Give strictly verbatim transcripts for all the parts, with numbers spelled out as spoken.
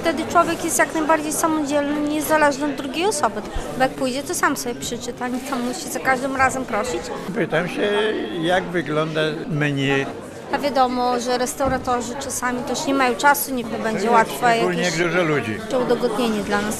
wtedy człowiek jest jak najbardziej samodzielny, niezależny od drugiej osoby. Bo jak pójdzie, to sam sobie przeczyta, nie tam musi za każdym razem prosić. Pytam się, jak wygląda menu. A wiadomo, że restauratorzy czasami też nie mają czasu, nie będzie łatwe Szczególnie jak dużo ludzi. udogodnienie dla nas.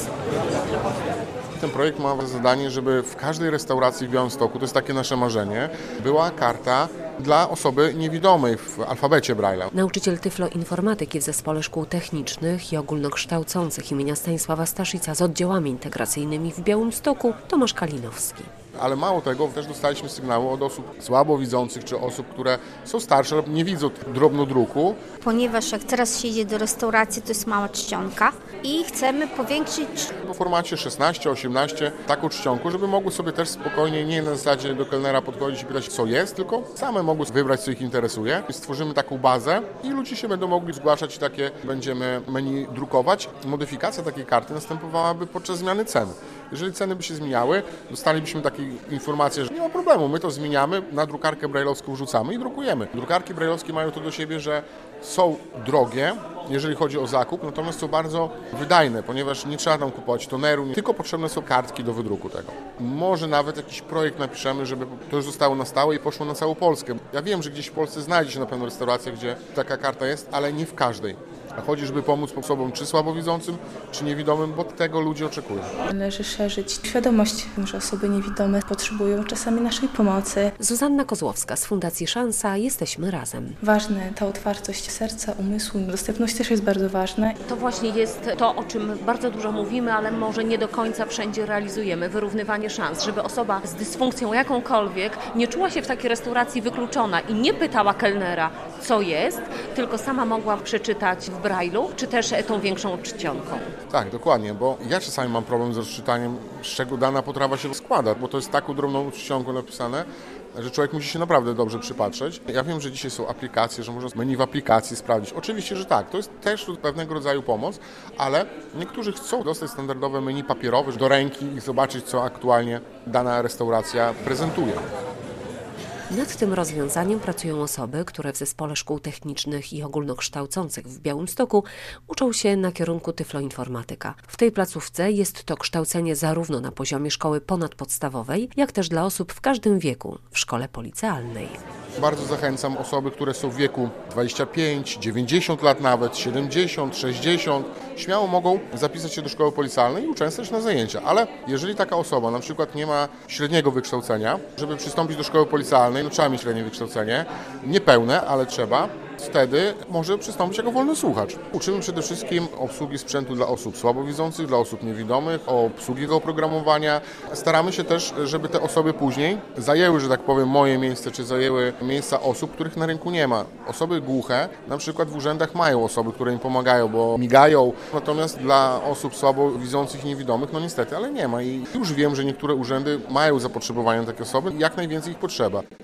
Ten projekt ma zadanie, żeby w każdej restauracji w Białymstoku, to jest takie nasze marzenie, była karta dla osoby niewidomej w alfabecie Braille'a. Nauczyciel tyfloinformatyki w Zespole Szkół Technicznych i Ogólnokształcących imienia Stanisława Staszica z oddziałami integracyjnymi w Białymstoku Tomasz Kalinowski. Ale mało tego, też dostaliśmy sygnały od osób słabowidzących czy osób, które są starsze lub nie widzą drobnodruku. Ponieważ jak teraz się idzie do restauracji, to jest mała czcionka i chcemy powiększyć W formacie szesnaście osiemnaście taką czcionką, żeby mogły sobie też spokojnie, nie na zasadzie do kelnera podchodzić i pytać, co jest, tylko same mogły wybrać, co ich interesuje. Stworzymy taką bazę i ludzie się będą mogli zgłaszać i takie będziemy menu drukować. Modyfikacja takiej karty następowałaby podczas zmiany cen. Jeżeli ceny by się zmieniały, dostalibyśmy takie informacje, że nie ma problemu, my to zmieniamy, na drukarkę brajlowską wrzucamy i drukujemy. Drukarki brajlowskie mają to do siebie, że są drogie, jeżeli chodzi o zakup, natomiast są bardzo wydajne, ponieważ nie trzeba tam kupować toneru, tylko potrzebne są kartki do wydruku tego. Może nawet jakiś projekt napiszemy, żeby to już zostało na stałe i poszło na całą Polskę. Ja wiem, że gdzieś w Polsce znajdzie się na pewno restauracja, gdzie taka karta jest, ale nie w każdej. A chodzi, żeby pomóc osobom czy słabowidzącym, czy niewidomym, bo tego ludzie oczekują. Należy szerzyć świadomość, że osoby niewidome potrzebują czasami naszej pomocy. Zuzanna Kozłowska z Fundacji Szansa. Jesteśmy razem. Ważne ta otwartość serca, umysłu, dostępność też jest bardzo ważna. To właśnie jest to, o czym bardzo dużo mówimy, ale może nie do końca wszędzie realizujemy. Wyrównywanie szans, żeby osoba z dysfunkcją jakąkolwiek nie czuła się w takiej restauracji wykluczona i nie pytała kelnera, co jest, tylko sama mogła przeczytać w Braille'u, czy też tą większą czcionką. Tak, dokładnie, bo ja czasami mam problem z rozczytaniem, z czego dana potrawa się składa, bo to jest taką drobną czcionką napisane, że człowiek musi się naprawdę dobrze przypatrzeć. Ja wiem, że dzisiaj są aplikacje, że można menu w aplikacji sprawdzić. Oczywiście, że tak, to jest też pewnego rodzaju pomoc, ale niektórzy chcą dostać standardowe menu papierowe do ręki i zobaczyć, co aktualnie dana restauracja prezentuje. Nad tym rozwiązaniem pracują osoby, które w Zespole Szkół Technicznych i Ogólnokształcących w Białymstoku uczą się na kierunku tyfloinformatyka. W tej placówce jest to kształcenie zarówno na poziomie szkoły ponadpodstawowej, jak też dla osób w każdym wieku w szkole policealnej. Bardzo zachęcam osoby, które są w wieku dwadzieścia pięć, dziewięćdziesiąt lat nawet, siedemdziesiąt, sześćdziesiąt. Śmiało mogą zapisać się do szkoły policealnej i uczęszczać na zajęcia. Ale jeżeli taka osoba na przykład nie ma średniego wykształcenia, żeby przystąpić do szkoły policealnej, no trzeba mieć średnie wykształcenie, niepełne, ale trzeba, wtedy może przystąpić jako wolny słuchacz. Uczymy przede wszystkim obsługi sprzętu dla osób słabowidzących, dla osób niewidomych, obsługi oprogramowania. Staramy się też, żeby te osoby później zajęły, że tak powiem, moje miejsce, czy zajęły miejsca osób, których na rynku nie ma. Osoby głuche na przykład w urzędach mają osoby, które im pomagają, bo migają, natomiast dla osób słabowidzących i niewidomych, no niestety, ale nie ma. I już wiem, że niektóre urzędy mają zapotrzebowanie na takie osoby, jak najwięcej ich potrzeba.